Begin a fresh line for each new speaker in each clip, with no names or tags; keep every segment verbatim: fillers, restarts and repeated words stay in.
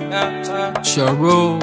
Sharo.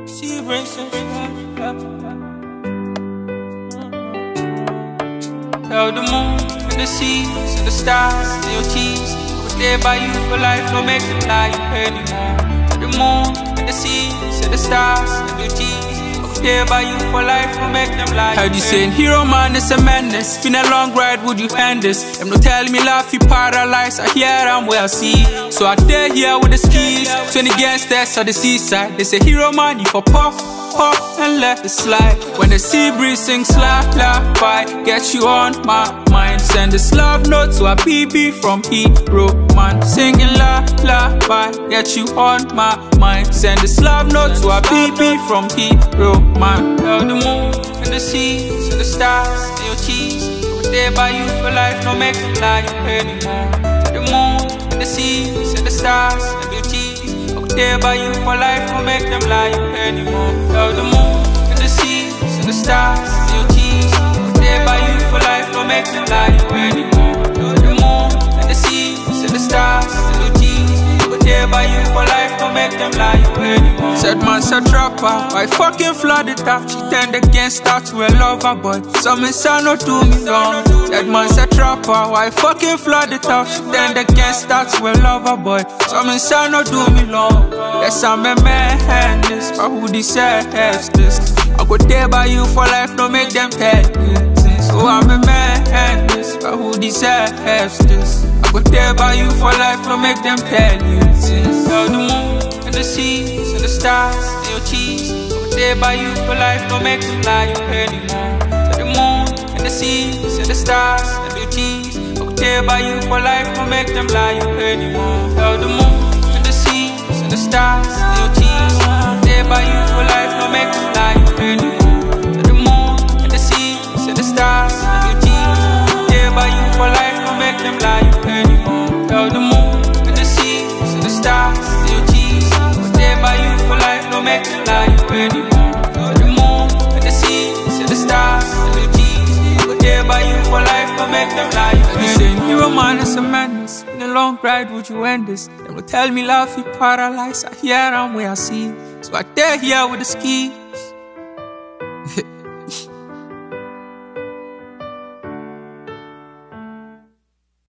Tell the moon and the seas and the stars and your cheese, I stay by you for life, don't make them lie anymore. Tell the moon and the seas and the stars and your cheese, I stay by you for life, don't make them lie.
Heard you saying hero man is a madness. Been a long ride, would you end this? Them no tell me life you paralyzed. I hear I'm where I see. So I stay here with the skis. twenty gangsters on the seaside. They say hero man, you for puff, puff and let it slide. When the sea breeze sings la la bye, get you on my mind. Send this love note to a B B from hero man. Singing la la bye, get you on my mind. Send this love note to a B B from hero man.
Tell the moon and the seas and the stars and your cheese, I stay by you for life, don't make them lie anymore. Tell the moon and the seas and the stars and your cheese, I stay by you for life, don't make them lie anymore. Tell the moon and the seas and the stars and your cheese, I stay by you for life, don't make them lie anymore. Tell the moon and the seas and the stars and your cheese, I stay by you for life, don't make them lie anymore.
Said man said trapper, why fucking flood it up? She turned against her to a lover, but some inside no do me wrong. Said man said trapper, why fucking flood it up? She turned against her to a lover, but some inside no do me wrong. Yes, I'm a man, this, but who deserves this? I go there by you for life, don't make them tell you this. Oh, I'm a man, this, but who deserves this? I go there by you for life, don't make them tell you this.
Tell the moon and the seas and the stars and your cheese, I go there by you for life, don't make them lie anymore. Tell the moon and the seas and the stars and your cheese, I go there by you for life, don't make them lie anymore. Tell the moon and the seas and the stars and your cheese, I go there by you for life, don't make them lie anymore. Tell the moon and the seas and the stars and your cheese, I go there by you for life, don't make them lie anymore. Tell the moon and the seas and the stars and your cheese, I go there by you for life, don't make them lie anymore. Tell the moon and the seas and the stars and your cheese, I go there by you for life, don't make them lie anymore.
Saying hero man is a madness. Been a long ride, would you end this? Them no tell me life you paralyzed. I hear I'm where I see. So I stay here with the ski.